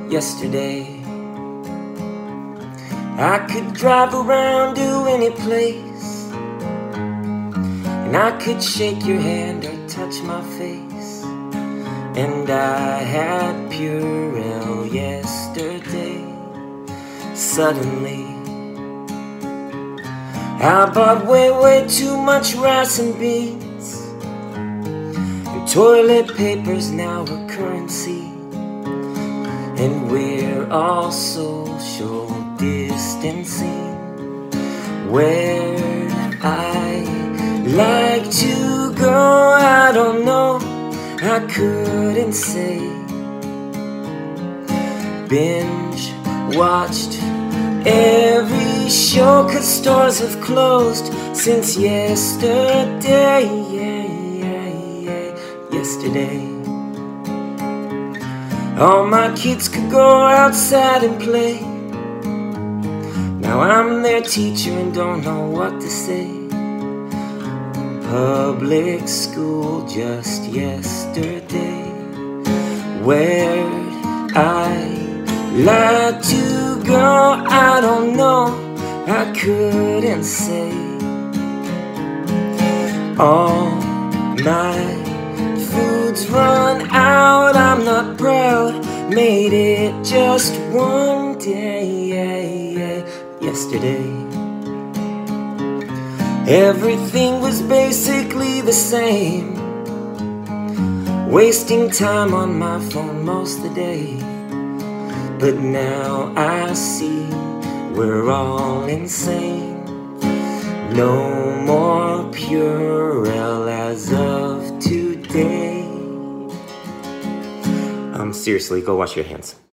yesterday. I could drive around to any place, and I could shake your hand or touch my face. And I had Purell yesterday. Suddenly I bought way too much rice and beans, and toilet paper's now a currency. And we're all social distancing. Where'd I like to go? I don't know, I couldn't say. Binge watched every show, 'cause stores have closed since yesterday. Yesterday. All my kids could go outside and play. Now I'm their teacher and don't know what to say. Public school just yesterday. Where'd I like to go? I don't know, I couldn't say. All my food's run out, I'm not proud, made it just one day. Yesterday everything was basically the same, wasting time on my phone most of the day. But now I see we're all insane. No more Purell as of today. Seriously, go wash your hands.